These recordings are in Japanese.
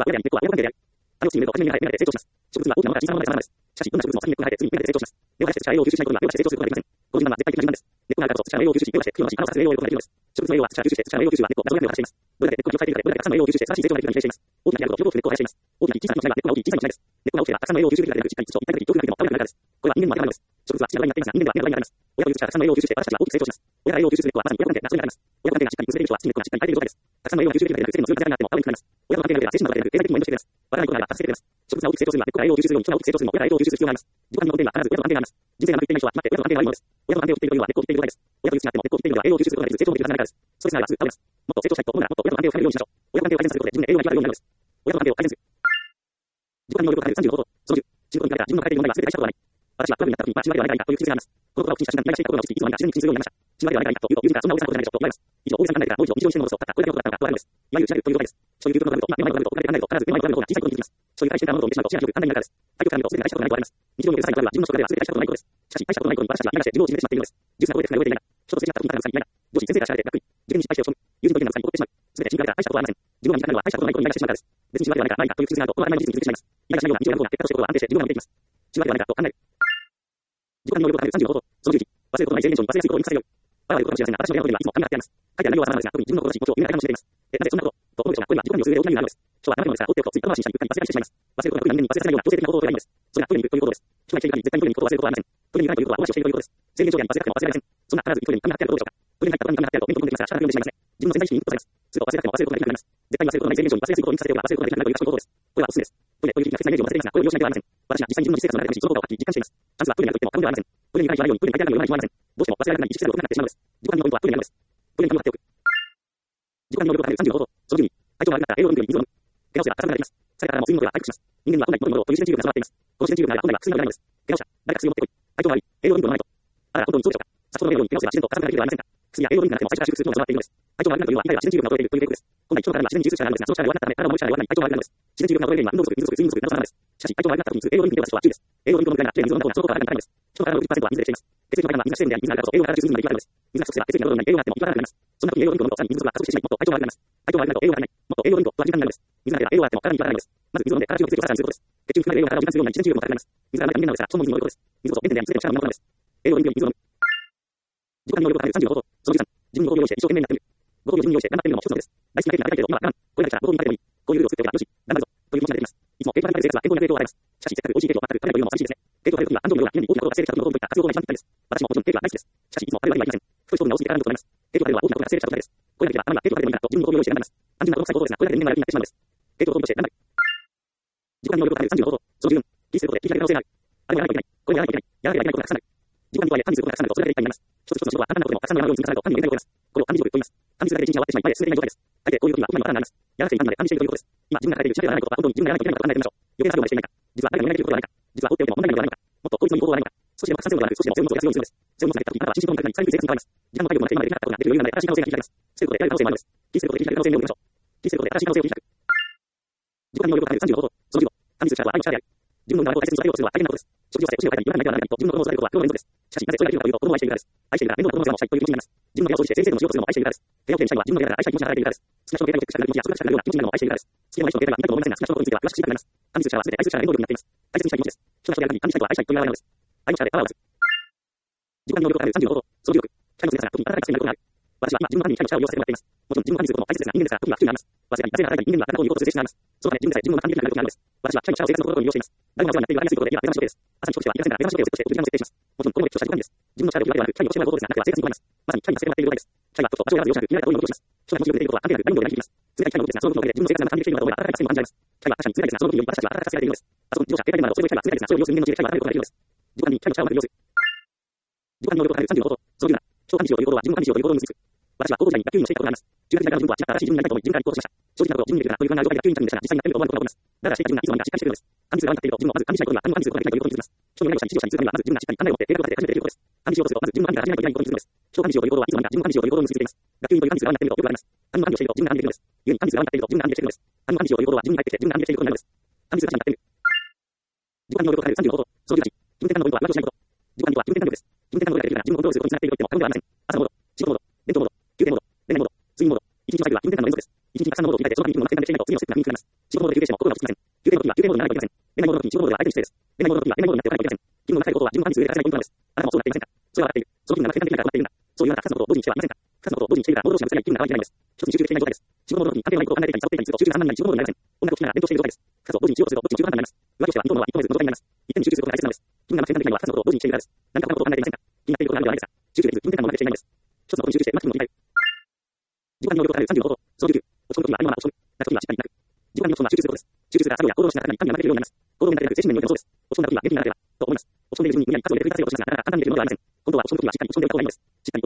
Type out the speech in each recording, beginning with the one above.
は親であり、根っこは親の関係である。ある地に植えると、初めに芽が生えて成長します。植物は大きなものから小さいものまで様々です。しかし、どんな植物も先に根っこが生えて、次に芽が出て成長します。根を生やして土は栄養を吸収しないことには、芽が成長することができません。この順番は絶対的な順番です。根っこがあるからこそ土は栄養を吸収し、芽をして、茎を伸ばし、花を咲かせる栄養を得ることができるのです。植物の栄養は土から吸収して、土から栄養を吸収は根っこがどのように発しています。どれだけ根っこが生えているかで、どれだけたくさんの栄養を吸収して、素晴らしい成長ができるかに比例しています。大きな木であると、広く根っこを生やしています。大きな木、小さな木の違いは、根っこが大きい、小さい木の違いです。根っこが大きければ、たくさんの栄養を吸収できるだけでなく、しっかり土と一体的に強くなっても、青くなるからです。これは人間にも当てはまるのです。植物は土や土になっていますが、人間では根の裏になります。親という土からたくさんの栄養を吸収して、私たちは大きく成長します。親が栄養を吸収する根っこはまさに親子関係がそこにあります。親子関係がしっかり結べる人は、土に根っこがしっかり生えている状態です。たくさんの栄養が吸収できるだけでなく、生の強い風があっても青い木になります。親との関係が良ければ、精神の中でなく、経済的にも援助してくれます。わからないことがあれば助けてくれます。植物が大きく成長するには、根っこが栄養を吸収するように、人が大きく成長するのも、親が栄養を吸収する必要があります。自己管理の根源には必ず親との関係があります。人生がうまくいっていない人は、決まって親との関係が悪いのです。親との関係を切っているというのは根っこを切っている状態です。親約1年あっても結構一定量は栄養を吸収することができず、成長もできるはずないからです。ストレスがあればスーパーです。もっと成長したいと思うなら、もっと親との関係を深めるようにしましょう。親との関係を改善することで自分で栄養がいっぱいあるようになるのです。親との関係を改善する。自己管理能力を高める35法。その10。仕事に言われた自分の抱えている問題は全て解消することはない。私はクラブになった時に、シワではないかという気づきがあります。この言葉を口にした瞬間に内心が心が落ち着き、いつの間にか自然に口にするようになりました。シワではないかというと、友人からそんな大げさなことじゃないでしょと言われます。以上、大げさな考えからもう一度日常にして戻すと、たったこれだけのことだったのかと言われるのです。いわゆるしなるということです。そういう究極のことがあると、今目の前のことを考えて考えると、必ず目の前のことが小さいことに気づきます。そういう大してたものを見てしまうと、知らなく簡単になるからです。対局から見ると、すべて大したことないと言われます。日常における最後は自分の職場ではすべて大したことないことです。しかし、大したことないことに私たちは今して自分を縮めてしまっているのです。純粋な声でつながれていない。衝突してしまった時にただのさにいない。上司、先生が知られて、学位、受験に失敗して落ち込む。友人と意見のさに怒ってしまう。すべて信じられた大したことはありません。自分が見たのは大したことないことにイライラしてしまうからです。別にシワではないか、ないかという気づきがあると、この曖昧な事実に気づいてしまいます。イライラしないような日常がどうな結果としてことは安定して自分が守っていきます。シワではないかと考える。自己管理能力を高める35法。その11。忘れることない制限上に忘れやすいことを見つけよう。あらゆることかもしれませんが、私の親の方ではいつも紙が貼ってあります。書いてある内容は様々ですが、特に自分の心地、気持ちを見ないかもしれています。なぜそんなことと思うでしょうが、これは自己管理をする上で大きな意味があるのです。人はあなたのですが、放っておくとツイッターの話したり、うっかり忘れがちしてしまいます。忘れることは特に人間に忘れさせないような強制的な行動を取ればいいのです。それがトイレに行くということです。人が生きている限り絶対にトイレに行くことを忘れることはありません。トイレに行かないということは、大足をしているということです。制限上限に忘れたくても忘れられません。そんな必ずトイレに紙が貼ってあることでしょうか。トイレに入った紙に紙が貼ってあると目に飛んできますが、仕方なく読んでしまいますね。自分の潜在意識にインプットされます。すると忘れたくても忘れることができなくなります。絶対に忘れることのない制限上に忘れやすいことを見つけさせておけば忘れることができなくなるという賢いことです。これはおすすめです。トイレという非日常的な制限を忘れていますが、これを利用しない手はありません。私は実際に自分の実生活の中でその効果を発揮、実感しています。チャンスはトイレにあると言っても過言ではありません。トイレに行かないと言わないようにトイレに書いてあるような理由はありません。どうしても忘れられなくなり意識せざるを得なくなってしまうのです。自己管理のポイントはトイレにあるのです。トイレに紙を貼っておく。自己管理能力を高める35法。その12。体調が悪くなったら栄養ドリンクに水を飲む。怪我をすれば朝がなります。疲れたからも睡眠の量が回復します。人間には本来飲むものという自然治癒が備わっています。この自然治癒がないと本来は薬がないのです。怪我をした。誰か薬を持ってこい。体調が悪い。栄養ドリンクを飲まないと。あら、本当にそうでしょうか。先ほどのように怪我をすれば自然と朝がなるだけではありませんか。薬や栄養ドリンクがなくても最初から修復するものが備わっているのです。体調が悪くなるというのは、今や自然治癒が衰えているということです。本来基礎の体には自然に自立した力があるのですが、その力が弱くなったため、体も弱くなり、体も弱くなり、体調が悪くなるのです。自然治癒が衰えている今、運動不足、水不足、睡眠不足、などさまです。しかし、体調が悪くなった時に栄養ドリンクに手を出す人は注意です。栄養ドリンクの無駄なきれいに水を飲んだ方がその効果があるのです。人の体の60%は水でできています。血液の中には水が自然であり、水があるからこそ栄養が体中に水分が行き渡るのです。水が不足すれば血液が喉になり栄養があっても行き渡らなくなります。そんな時に栄養ドリンクを飲むとさらに水不足が加速してしまい、もっと体調が悪くなります。体調が悪くなると栄養が足りない。もっと栄養ドリンクを取らなきゃいけないのです。水がなければ栄養があっても体に行き渡らないのです。まず水を飲んで体中の血液をさらにすることです。血中に含まれる栄養が体を時間するような自然治癒も高くなります。水がなきゃ人間なのですが、その人間のことです。水こそ原点であり、全ての力の源なのです。栄養ドリンクに水を飲む。自己管理能力を高める35法。その13。自分にご褒美を用意して一生懸命になってみる。ご褒美を自分に用意して頑張ってみるのも一つのです。大好きなケーキが食べたいけど、今は我慢。これだけじゃご褒美に食べてもいい。こういうルールを作っておけばよし、頑張るぞ。という気持ちが出てきます。いつもケーキが食べたい生活は健康になる影響を与えます。しかし、せっかく美味しいケーキを全く食べないというのも寂しいですね。ケーキを食べるときは、安藤のような、家に大きなことが生成した時のご褒美といった活用法が一番ぴったりです。私ももちろんケーキは大好きです。しかし、いつも食べるわけにはいきません。太い糖分が多すぎて体にとなります。ケーキを食べるは大きなことが生成した時です。これだけでは、あなたはケーキを食べるのにだと自分にご褒美を用意して頑張ります。単純なことの最高ですが、これだけで人間がやる気になってしまうのです。ケーキをご褒美として頑張る。自己管理能力を高める35法。その14。気にすることで気が可能性がある。あれもやらないといけない。これもやらないといけない。やらなきゃいけないことがたくさんある。自己管理とはいえ、管理することがたくさんあると、それだけで一体になります。一つ一つの仕事は簡単なことでもたくさんの山を積み重ねると管理の限界を超えます。これを管理力と言います。管理するだけで一日が終わってしまい、前へ進めていない状態です。大抵こういう時は今にわからなくなります。やらなくていい単なので管理しているということです。今、自分が抱えている社会ではないことは本当に自分がやらないといけないことを考えてみましょう。余計な作業までしていないか。実は誰かに言われていることはないか。実は放っておいても問題ないのではないか。もっと効率のいい方法はないのか。少しでも拡散性能ではなく、少しでも背負いを持つようにするのです。背負いを持つだけた時、あなたは心身ともに体に最低生活に変わります。時間の体力もなくて今までできなかったことができる余裕がない新しい可能性が切り開きます。そういうことでやる可能性もあるのです。気にすることで切り開く可能性によりましょう。気にすることで新しい可能性を切り開く。自己管理能力を高める35法。その15。管理する力は愛の力である。自分の側を大切に育てようとするのは大変なことです。食事をさえ年を変えたり言わないではならないと自分の子供を育てることは苦労の連続です。しかし、なぜそれができるかというと、子供を愛しているからです。愛しているから面倒な子供の世話もしたいという気持ちになります。自分の部屋を掃除して先生の仕事をするのも愛しているからです。部屋をきれいにしたいのは自分の部屋から愛したい気持ちが働いているからです。好きな人の携帯をチェックしたくなる気持ちや、すぐしたくなるような気持ちになるのも愛しているからです。好きな人の携帯は見たくも思いませんが、好きな人のことについては詳しく知りたくなります。管理する力は全て愛する力の原動力になっています。大切にしたい気持ちです。人の人である限り管理したいとは愛したいという表れなのです。愛の力でパワーを出す。自己管理能力を高める35法。その16。機械の強さが特に新たな活性になることがある。私は今、自分の管理に機械の力を利用させてもらっています。もちろん自分の管理することも大切ですが、人間ですから時には不利があります。わずかになぜなら誰かに人間には体を言うことを通じてしまいます。そのため自分でさえ自分の管理できないことがあるのです。私は機械の力を生活のことに利用しています。誰もがお世話になっている分かりやすいことで今、電話処理です。朝に起床しては、電話処理をセットして、時間を設定します。もちろん、これも適当した時間です。自分の力を利用ではなく、機械に教えてもらうことですが、中では生活に困ります。まさに機械にさせてもらっている状態です。機械はこと場所を選ぶようじゃなく、見られた通りのことをします。人が文字を出ていることは関係なく何度で何できます。それが機械のことですが、そのことのおかげで自分の生活が管理できているのかどうか温かい活性も感じられます。機械は確かに辛いですが、その時に私たちは温かくさせられているのです。パソコン、自動車、携帯電話など、そういう機械は辛いですが、それを利用する人間の知恵で機械は温めることができるのです。自己管理に機械の力をうまく利用する。自己管理能力を高める35法。その17。人を管理しようということは自分の管理しようということを結びつく。私は高校時代に野球員をしていたことがあります。中学時代から自分とは違った新しい自分になりたいと思い、自分から行こうとしました。正直なことを自分にできるかなという不安な状態で野球員になりましたが、実際にやってみると思わぬことが起こります。だからしていた自分がいつの間にかしっかりしているのです。管理する側に立っていると、自分をまず管理しないことには何も管理することができないということに気づきます。人の願いをしたり、指示をしたりするためには、まず自分がしっかり考えを持って計画を立てて初めてできることです。管理しようとすると、まず自分の管理から始めないといけないことに気づくのです。人を管理しようということはいつの間にか自分の管理しようということを結びつけています。学級員という管理する側になってみるとよく言われます。他人の管理をしていると自分が管理できるのです。故に管理する側になっていると自分が管理できているのです。他人の管理をしていることは自分に返ってきて自分が管理できていることになるのです。管理する側になってみる。自己管理能力を高める35法。その18。自分転換のポイントは言わずとしないこと。自己管理とは自分転換力です。自分転換能力ができるなら自分をコントロールすることにつながっていると言っても過言ではありません。朝のモード、仕事モード、弁当モード、休憩モード、恋愛モード、睡眠モード、一日のサイクルは自分転換の連続です。一日にたくさんのモードを切り替えて、その間に自分の転換できていないと次のステップが見にくくなります。仕事モードで休憩しても心が落ち着きません。休憩モードには休憩モードにならないといけません。恋愛モードの時に仕事モードでは相手に失礼です。恋愛モードの時には恋愛モードになっておかないといけません。気分の中でいることは自分の管理する上で欠かせないポイントなのです。あなたもそうなっていませんか。それは笑っている。その気分が転換できないから困っているんだ。そういうあなた2つのことを同時にしてはいませんか。2つのことを同時にしているから、モード同士がぶつかり合い気分が合わないといけないのです。一つに集中できていない状態です。仕事モードの時に関係のないことを考えていたり、サボっていたりすると集中が散漫になり仕事モードになりません。音楽を聴きながら勉強している状態です。2つを同時にしようとするとどっちも中途半端になります。上としては日本のは一本ずつの状態になります。一点に集中することが大切なのです。気分が転換できないのは2つのことを同時にしているからです。何か他のことを考えていませんか。気になっていることがあるのではないですか。集中できず、気分転換もうまくできていないのです。一つのことに集中してうまく気分を切り替える。自己管理能力を高める35法。その19。落ち込む時はありのまま落ち込む。泣く時はしっかり泣く。自己管理の基本は集中することです。集中するから作業や行動のしなさに神が流れているようになります。行動に流れている精神面においてもそうです。落ち込んだ時は元気にならなければと思います。落ち込んでいる自分に無理やり数を入れて振り出せようとしますが、なかなか簡単にできるものではありません。今度は落ち込む時はしっかり落ち込んでおいた方がいいのです。しっかり落ち込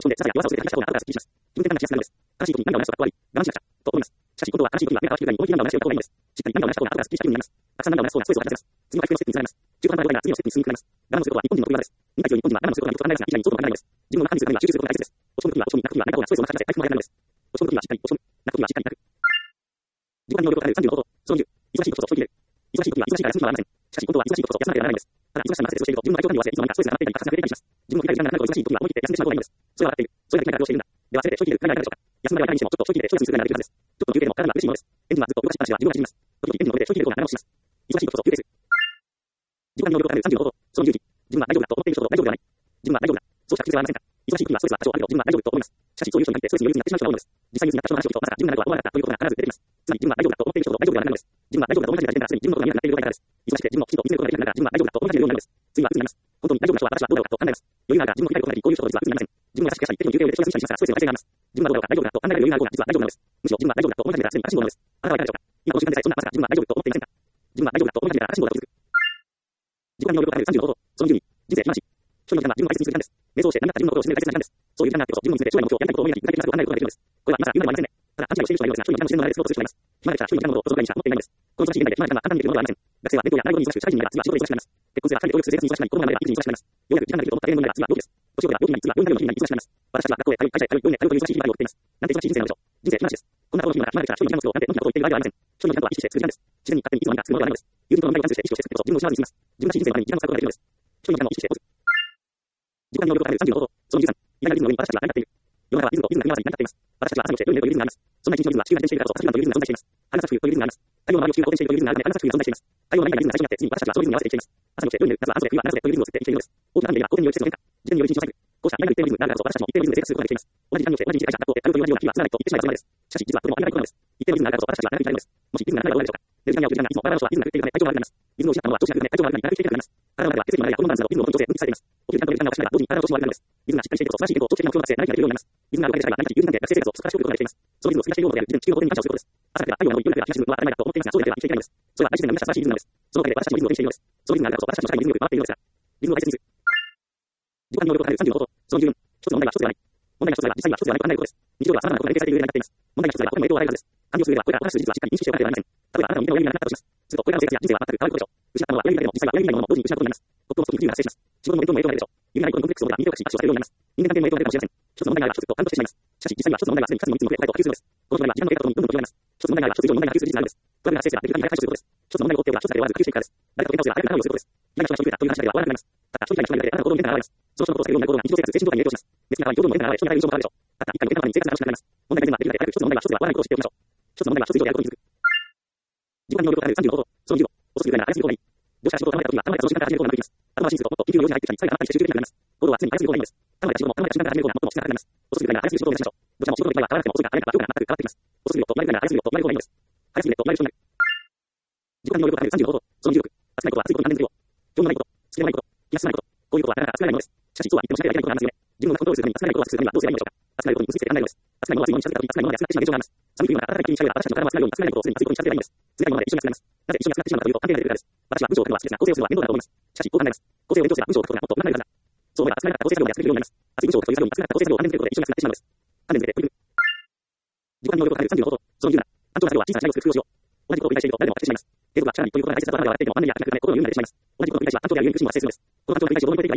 込んで、ささや弱さをすべて話した方が後からすっきりします。自分で判断しやすくなるのです。正しいことに何かを話すとかっこ悪い、我慢しなくちゃ、と思います。しかし、本当は正しいことには目が合う気がに思い切り何かを話しておいた方がいいのです。しっかり何かを話した方が後からすっきりした気になります。たくさん何かを話すそうな声を話せます。次は回復のステップにつながります。中途半端な状態が次のステップに進みつながります。我慢することが日本人の我慢のステップに進みつながります。我慢することは日本人の得意技です。忍耐強い日本人は我慢することが人と離れますが、一概にそうとも限らないのです。自分の中身するためには集中することが大切です。落ち込む時は落ち込み、泣く時は泣いた方がストレスを発散して回復も早くなるのです。落ち込む時はしっかり落ち込む、泣く時はしっかり泣く。自己管理能力を高める30の方法、その20、忙しいことと長期で忙しい時は忙しいから休む暇はありません。しかし、本当は忙しいことと休まなければならないのです。ただ、忙しさに任せてそうしていると、自分の体調管理を忘れ、いつの間にかストレスが溜まっていたり、活発が増えていたりします。自分の理解が時間がなくなると忙しい時は思い切って休んでしまう方がいいのです。それは分かっている。それができないからどうしているんだ。では、せめて長期で何がいかがでしょうか。休むまではいかにしても、ちょっと長期で超休みするならできるはずです。ちょっとの休憩でも体が嬉しいものです。エンジンはずっと動かしっぱなしは自分が走ります。時々エンジンの上で長期でどうな長押しします。忙しいことと休憩する。自己管理能力を高める30の方法、その10、自分は大丈夫だと思っている人と大丈夫ではない。自分は大丈夫だ。そうした口癖はありませんか。忙しい時はストレスは多少あるけど、自分は大丈夫と思います。しかし、そういう人に限ってストレスにより鬱になってしまう人が多いのです。実際に鬱になった人の話を聞くと、まさか自分などは思わなかったということが必ず出てきます。つまり、自分は大丈夫だと思っている人と大丈夫ではないのです。自分は大丈夫だと思い始めた時点では、すでに自分のことが見えなくなっている状態からです。忙しくて自分をきちんと見つめることができながら、自分は大丈夫だと思い始めるようになるのです。次は鬱になります。本当に大丈夫な人は私はどうだろうかと考えます。余裕があるが自分の理解を考えてこういう人と実は鬱になりません。自分が優しく優しい手に休憩を入れて長休みしたりしますから、ストレスに耐性があります。自分はどうだろうか大丈夫だと考えられる余裕がある方が実は大丈夫なのです。むしろ自分は大丈夫だと思い始めたらすでに正しいものです。あなたはいかがでしょうか。今この時間でさえそんなまさか自分は大丈夫と思っていませんか。自分は大丈夫だと思い始めたら正しいものだと気づく。自己管理能力を高める30の方法、その12、人生暇し。一人の時間は自分を大切にする時間です。瞑想をして何だった自分のことを知る大切な時間です。そういう時間があってこそ自分について将来の目標、やりたいことを思い描き、具体的なことを考えることができるのです。これは今更言うまでもありませんね。ただ勘違いをしている人がいるのですが、一人の時間を知るのならで作ろうとしてしまいます。暇でしたら一人の時間のことをそのぐらいにしか持っていないのです。この忙しい現代で暇な時間は簡単にできるものではありません。学生は勉強や習い事に忙しく、社会人になれば次は仕事に忙しくなります。結婚すれば二人で協力する生活に忙しくなり、子供が生まれば育児に忙しくなります。ようやく時間ができると思った芸能になれば次は病気です。年を取れば病気になり、次は病院になるような日々に忙しくなります。私たちは学校へ通い、会社へ通い、病院へ通うという忙しい日々を送っています。なんて忙しい人生なのでしょう。人生暇しです。こんなことの日々が暇でしたら一人の時間を作ろうなんてのんきなことを言っている場合ではありません。一人の時間とは意識して作る時間です。自然に勝手にいつの間にか作るものではないのです。友人との何かをして意識をして作ること自分の幸せにします。自分らしい人生のために時間を使うことができるのです。一人の時間を意識してポズ。自己管理能力を高める30の方法、その13、意外なリズムの上に私たちは成り立っている。世の中はリズムとリズムが見合わせに成り立っています。私たちは朝に起きて良い眠というリズムがあります。そんな一日のリズムは地球が自転しているからこそ、私たちというリズムが存在しています。花咲く冬というリズムがあります。太陽の周りを地球が公転しているというリズムがあるので、花咲く冬が存在しています。太陽の何かリズムが最初になって、次に私たちはそのリズムに合わせて生きています。朝に起きて良い寝る、夏は半袖、冬は長袖というリズムを作って生きているのです。大きな雨が公転による季節の変化、自然による日常サイクル、こうした意外な一定のリズムがあるからこそ、私たちも一定のリズムで生活することができています。同じ時間に起きて同じ日で会社、学校で通うという同じような日はつながりと言ってしまえばそれまでです。しかし実はとてもありがたいことなのです。一定のリズムがあるからこそ私たちは長く生きられるのです。もしリズムが何がどうなるでしょうか。寝る時間や起きる時間がいつも我々の人はリズムが狂っているため体調が悪くなります。リズムを失ったものは調子が悪くなり体調が悪くなり長く生きているからです。体の中では血液の流れやホルモンバランスなどリズムをコントロールしてリズムを調整分泌されています。起きる時間と寝る時間がおかしながら同時に体の調子も悪くなるのです。リズムがしっかりしていると素晴らしい健康、長期的な目標を達成、何かできるようになります。リズムがあるわけでしたが、何か有時間で学生生活をそこからしておくことができています。そのリズムを作り出しているものである自然地球のことに感謝をすることです。朝から太陽の夜が東にのは当たり前だと思っていますが、そうでは生きていけないのです。それは大自然が生み出した素晴らしいリズムなのです。そのおかげで私たちもリズムを手にしているのです。そのリズムがあるからこそ私たちの社会にリズムよく回っているのですが、リズムを大切にする。自己管理能力を高める30の方法、その14、一つの問題は一つではない。問題が一つでは実際には一つではないと考えることです。日常では様々なことが連携されている上になっています。問題が一つでは他にも影響があるはずです。完了する上ではこれからお話しする事実はしっかり認識しておかなければなりません。例えばあなたの右手の親指がなくなったとします。するとこれからの生活や人生は全く変わることでしょう。失ったものは親指だけでも実際は親指以外のものも同時に失うことになります。夫の外に自由が発生します。仕事の影響も影響が出るでしょう。指がないことにコンプレックスを持てば右手を貸し握手をされるようになります。人間関係の影響が出るかもしれません。一つの問題があれば一つと感動してしまいます。しかし実際には一つの問題がすでに数に3つの答えと波及するのです。この問題は時間の経過とともにどんどん広がります。一つの問題があれば一つ以上の問題が波及する事実があるのです。トラブルが発生すればできる限り早く解消することです。一つの問題を追っておけば一つだけで終わらず普及していくからです。誰かと喧嘩をすれば早く仲直りをすることです。嫌な人が一人増えたという話だけでは終わらなくなります。たった一人が人にだけであなたの行動に変化が現れます。その人のことを避けるような行動が日常生活、精神状態に影響します。別に他に行動の変化が現れ、人に与える印象も変わるでしょう。たった一回の喧嘩のために生活が楽しくなります。問題が全部できるだけ早く一つの問題は一つでは終わらないことを知っておきましょう。一つの問題は一つ以上であることに気づく。自己管理能力を高める30の方法、その15、遅すぎるぐらいな早すぎる方がいい。上司が仕事を頼まれた時は頼まれたその時間から始めることがなくなります。後回しにするともっと緊急の用事が入ってきたり、最後のあったりして集中できなくなります。行動は常に早すぎる方がいいのです。頼まれた仕事も頼まれた瞬間から始めることが最も質が高くなります。遅すぎるぐらいな早すぎる仕事を目指しましょう。どちらも仕事の時間は変わらなくても遅いか早いかは量が全く変わってきます。遅すぎると止まるぐらいな早すぎると止まる方がいいのです。早すぎると止まる人になる。自己管理能力を高める30の方法、その16、熱くないことは熱いことに関連するよ。興味のないこと、好きでもないこと、気が進まないこと、こういうことはなかなか熱くないものです。しかしそうは言ってもしないといけないことがありますよね。自分をコントロールするために熱くないことをするためにはどうすればいいのでしょうか。熱くないことに結びつけて考えるのです。熱くないものは熱いものに近づけた時に熱くないものが熱くなってしまう現象があります。寒い冬の中暖かい気に近づけた私たちの体は熱くないように熱くないことをするに熱いことに近づければいいのです。冷たいもので一緒に熱くなります。なぜ一緒に熱くなってしまうかというと関係が出てくるからです。私は文章を書くのは好きですが、構成をするのは面倒だと思います。しかしこう考えます。構成を勉強すれば文章を書くことがもっとうまくなるからだ。そう思えば熱くなかった構成作業が安くできるようになります。熱い文章を書くという作業に熱くなった構成作業を関連づけることで一緒に熱くなってしまうのです。関連づけて取り組む。自己管理能力を高める30の方法、その17、単調な作業は小さな違いをする工夫をしよう。同じことを繰り返していると誰でも分かってしまいます。継続は力にということが大切だと笑っていても、マンネリや飽きなくなって心の余裕が出てしまいます。同じことの繰り返しは単調であるゆえに苦しみも発生するのです。この単調な繰り返しをどう乗り越えていけばいいのでしょうか。私も毎日文章を書くという単調な作業を繰り返しをしています。どうこの単調な作業を乗り越えています。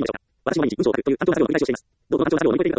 どうこの単調な作業を乗り越えていくかというと、最後のことになるのです。自分の中で小さな違いをすることを乗り越えています。考え方に違いを作ってみたり、一番正しいものを考えたり、いつもとは違う視点で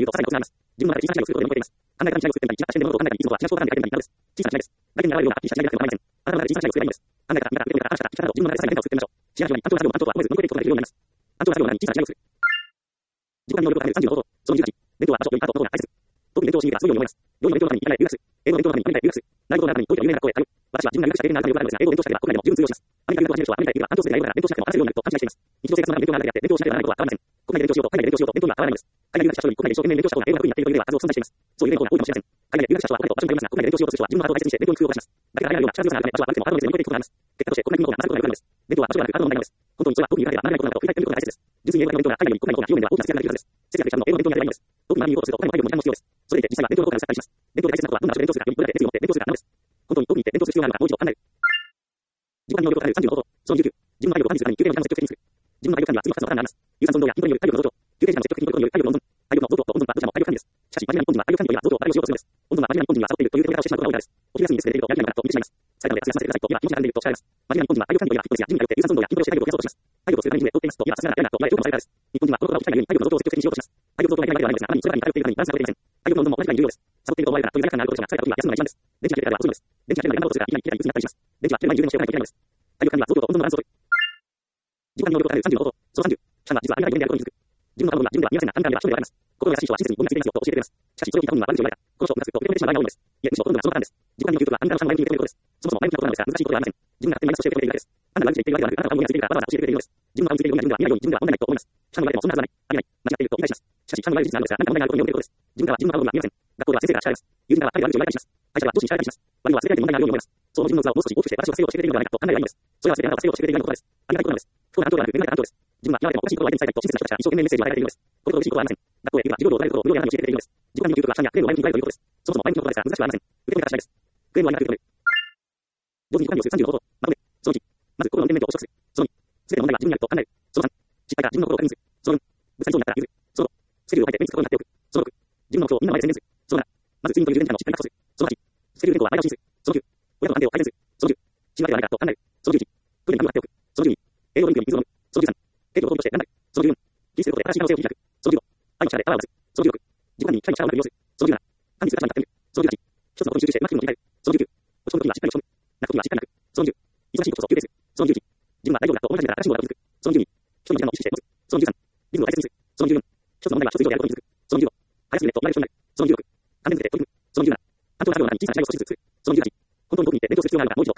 見ることができないのです。小さな違いです。大体に現れるようなはっきりした違いだけでは構いません。あなたの中で小さな違いをするようになります。あなたの中で小さな違いをするようになります。あなたが今から明日、明日など自分の中でさらに何かを作ってみましょう。違うように単調な作業を満足は思えず乗り越えていくことができるようになります。単調な作業の中に小さな違いをする。自己管理能力を高める30の方法、その18、勉強は場所、良いパート、男が大切。特に勉強をしに行くがすごいように思います。良い勉強のために行かない留学する。英語の勉強のためにアメリカへ留学する。内国の中においては有名な学校へ通う。私は自分が留学した経験があるからですが、英語を勉強したければ国内でも十分通用します。アメリカ留学を始める人はアメリカへ行けば単調すぎる英語なら勉強しなくても話せるようになると勘違いしています。日常生活の中で勉強があるだけあって勉強しなければならないことは変わらない。国内で勉強しようと海外で勉強しようと勉強には変わらないのです。海外留学した人より国内で一生懸命勉強した方が英語が得意になっているという例は数多く存在しています。そういう例の方が多いかもしれません。海外で留学した人はお金と場所によりますが、国内で勉強しようとする人は自分のハートを大切にして勉強に工夫をします。誰かがやるような力強さがあるため場所は悪くてもハートの熱で乗り越えていくことがあります。結果として国内の方が勝ることがよくなるのです。勉強は場所ではなくハートの問題なのです。本当にそれは特に苦手ではならないことなのだと振り返ってみることが大切です。純粋に英語の勉強が海外より国内の方が非常面では大きな節約ができるはずです。節約できたの英語の勉強にやればいいのです。特に学びに行こうとすると他にも配慮も時間も必要です。それで実際は勉強の効果が下がったりします。勉強で大切なことはどんな場所で勉強するかというどれだけ熱意を持って勉強するかなのです。本当に遠くに行って勉強する必要があるのかもう一度考える。自己管理能力を高める30の方法、その19、自分の愛を管理するために休憩の時間を積極的にする。自分の愛を管理は次の2つのパターンがあります。有酸素運動や筋トレによる体力の増長、休憩時間の積極的に取り組むによる体力の温存。体力の増長と温存はどちらも体力管理です。 温度は間違いなく本人は誘っているという手をしてしまうことが多いからです。起きやすいんですけれど、やりたいなと見てしまいます。されたので、休ませてくださいと、今気持ちが出ているとおっしゃられます。間違いなく本人は体力管理といえばフィットネスやジムに通って有酸素運動や筋肉をして体力を増やそうとします。体力をするためにジムへ通っていますと、今させられないなと言われることもされたです。日本人はこのことが起きたいがゆえに体力の増強を積極的にしようとします。体力増強がいいわけではないのですが、あまりそれらに頼っているためにバランスが取れていません。体力の運動も同じくらい重要です。サボっていると思われるが、どれだけかがあることですが、サボっていると思われるというだけではなく、という思われるというだけが休むのに一番です。電池が切れたら遅いのです。電池が切れるまで頑張ろうとするが、いきなりいつになったりします。電池は切れる前に充電をしておかないといけないのです。体力管理は増強と運動のバランスを取る。時間に能力を与える30の方法。その30。期間が実はありがたい原因であることに気づく。自分の頼みは自分では見ませんが、神々は一人ではあります。心や師匠は親切に僕についていますよと教えてくれます。しかし、それを聞いた本人は悪口を言われた。この書を下すと認めてしまう場合が多いのです。いえ、むしろほとんどがそのパターンです。自己管理の究極はあなたの前向きに受け止めることです。そもそも前向きなことなのですが、難しいことではありません。自分が勝手にマイナスとして受け止めているだけです。あなたが悪口で言っているわけではなく、あなたが本人についているからわざわざ教えてくれているのです。自分が悪口で言っているのには自分では見ないように自分では問題ないと思います。記者の言われてもそんなはずはない。ありえない。間違っていると理解します。しかし、記者の言われる事実なのですが、何か問題があることによることです。自分からは自分の過去が見えません。学校では先生から叱られます。友人からは彼が悪口を言われたりします。会社は上司に叱られたりします。悪いのは忘れられて問題があるように思います。その自分の器をもう少し大きくして私をさせようとしてくれているのではないかと考えればいいのです。それは全てあなたをさせようとしてくれていることです。ありがたいことなのです。不幸な反響ではなく、恵まれた反響です。自分は今までもおかしいことを相手に伝えたりと親切な人たちから一生懸命メッセージを与えられているのです。これほど嬉しいことはありません。学校へ行けば授業料を取られることを無料であなたに教えてくれているのです。自己管理の究極は社にはクレームを前向きに捉えるということです。そもそも前向きなことですが難しくはありません。受け止め方次第です。クレームをありがたく受け止める。同時に自己管理をする30の方法。まとめ。その1。まず心の運転免許を取得する。その2。すべての問題は自分にあると考える。その3。失敗から自分の心を確認する。その4。ぶつかりそうになったら譲る。その5。スケジュールを書いて目につくことになっておく。その6。自分の目標をみんなの前で宣言する。その7。まず睡眠という全体のしっかり確保する。その8。スケジュール変更は前倒しにする。その9。親との関係を改善する。その10。死ぬわけではないかと考える。その11。トイレに紙を貼っておく。その12。栄養ドリンクに水を飲む。その13。経理を登録として頑張る。その14。気にすることで新しい可能性を切り開く。その15。愛の力でパワーを出す。その16。自己管理に機械の力をうまく利用する。その17。管理する立場に立ってみる。その18。一つのことに集中してうまく気分を切り替える。その19。落ち込む時はしっかり落ち込む。泣く時はしっかり泣く。その20。忙しいことこそ休憩する。その21。自分は大丈夫だと思い始めたら新しいことが気づく。その22。一人の時間を意識して持つ。その23。リズムを大切にする。その24。一つの問題は一つ以上であることに気づく。その25。早すぎると同じ人になる。その26。関連付けて取り組む。その27。担当作業の中に小さな違いを少しずつ作る。その28。本当にどこに行って勉強する必要があるのかもう一